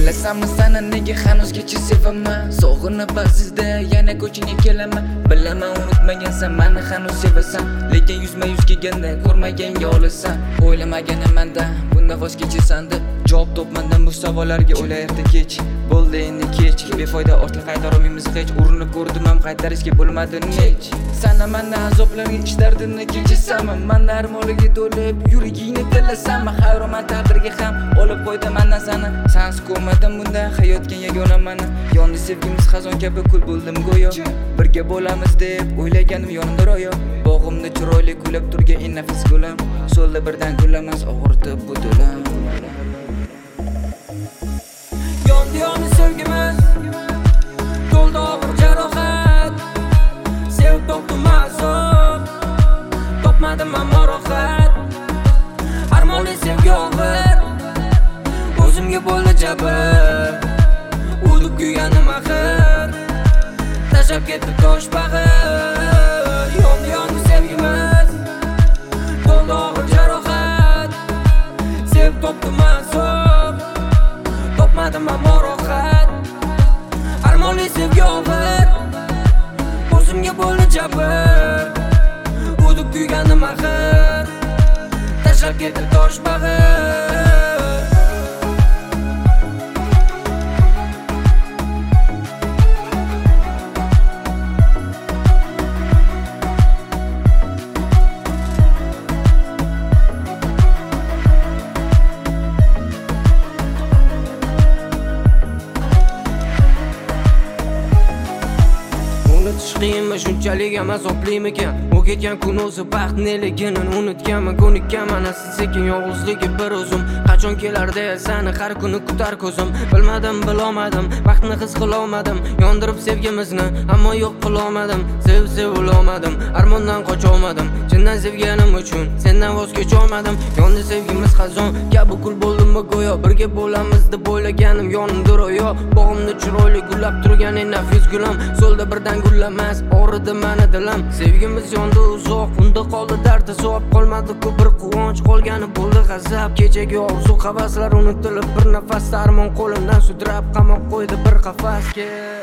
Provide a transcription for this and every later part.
Bilasanmi seni nega hanuzgacha sevaman? Sog'inib ba'zida yana ko'chingga kelaman. Bilaman unutmagansan, meni hanuz sevasan, lekin yuzma-yuz kelganda ko'rmaganga olasan. O'ylamaganim-manda bunda voz kechasan deb javob topmadim bu savollarga. O'ylayapti kech, bo'ldi endi kech. Befoyda ortga qaytara olmaymiz hech. Urinib ko'rdim ham qaytarishga bo'lmadi nech. Sana mana azoblarga ish dardini kechasanmi? Manda armonlarga to'lib yuragingni tilasanmi? Hayroman taqdirga ham olib qo'ydim mendan seni. Sensiz ko'rmadim bunda hayotga yagona meni. Yondi sevgimiz xazon kabi kul bo'ldim go'yo. Birga bo'lamiz deb o'ylaganim yonimda ro'yo. Bog'imda chiroyli kulib turgan eng nafis gulim so'lda birdan gullamas og'ritib bu dilim. Yondi sevgimiz to'ldi og'ir jarohat. Sevib topdim azob, topmadim ammo rohat. Armonli sevgi og'ir, o'zimga bo'ldi jabr. Udib kuyganim axir, tashlab ketdi tosh bag'ir. Yondi sevgimiz to'ldi og'ir jarohat. Sevib topdim azob, topmadim ammo rohat. Armonli sevgi og'ir, o'zimga bo'ldi jabr. Udib kuyganim axir, tashlab ketdi tosh bag'ir. Unutishqiymi shunchalik ham azoblimikan? U ketgan kun o'zi baxt neligini unutganman, ko'nikkanman. Asta sekin yolg'izligi bir o'zim. Qachon kelar deya seni har kuni kutar ko'zim. Bilmadim, bilolmadim, vaqtni his qilolmadim. Yondirib sevgimizni, ammo yo'q qilolmadim. Sev olmadim, armondan qocholmadim. Chindan sevganim uchun sendan voz kecholmadim. Yondi sevgimiz xazon kabi kul bo'ldimmi go'yo. Birga bo'lamiz deb o'ylaganim yonimda ro'yo. Bog'imda chiroyli gullab turgan eng nafis gulim so'lda birdan gullamas, og'ridi meni dilim. Sevgimiz yondi uzoq, unda qoldi dardi so'p. Qolmadi-ku bir quvonch, qolgani bo'ldi g'azab. Kechagi orzu havaslar unutilib bir nafasda armon qo'limdan sudrab qamoq qo'ydi bir qafasga.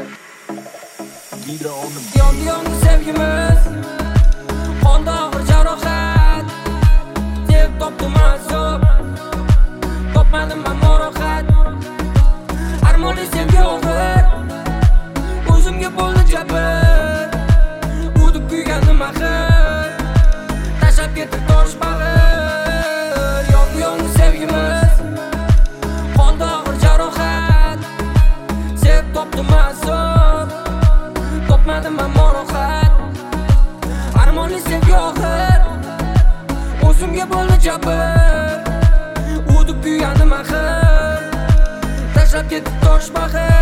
Yondi sevgimiz qoldi og'ir jarohat. Sevib topdim azob, topmadim ammo rohat. Armonli sevgi og'ir, o'zimga bo'ldi jabr. Udib kuyganim axir, tashlab ketdi tosh bag'ir. Yondi sevgimiz qoldi og'ir jarohat. Sevib topdim azob, topmadim ammo rohat. Armonli sevgi og'ir, o'zimga bo'ldi jabr. Udib kuyganim axir, tashlab ketdi tosh bag'ir.